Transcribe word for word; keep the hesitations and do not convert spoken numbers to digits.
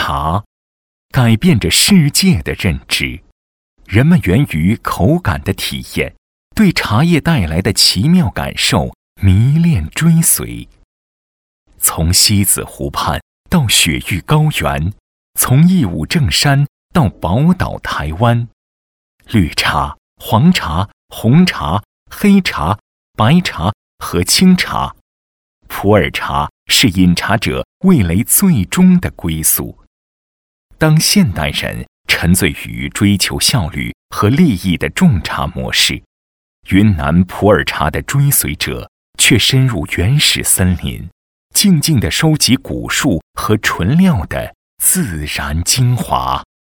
茶，改变着世界的认知。人们源于口感的体验，对茶叶带来的奇妙感受迷恋追随。从西子湖畔到雪域高原，从义乌正山到宝岛台湾，绿茶、黄茶、红茶、黑茶、白茶和青茶，普洱茶是饮茶者味蕾最终的归宿。当现代人沉醉于追求效率和利益的种茶模式，云南普洱茶的追随者却深入原始森林，静静地收集古树和纯料的自然精华。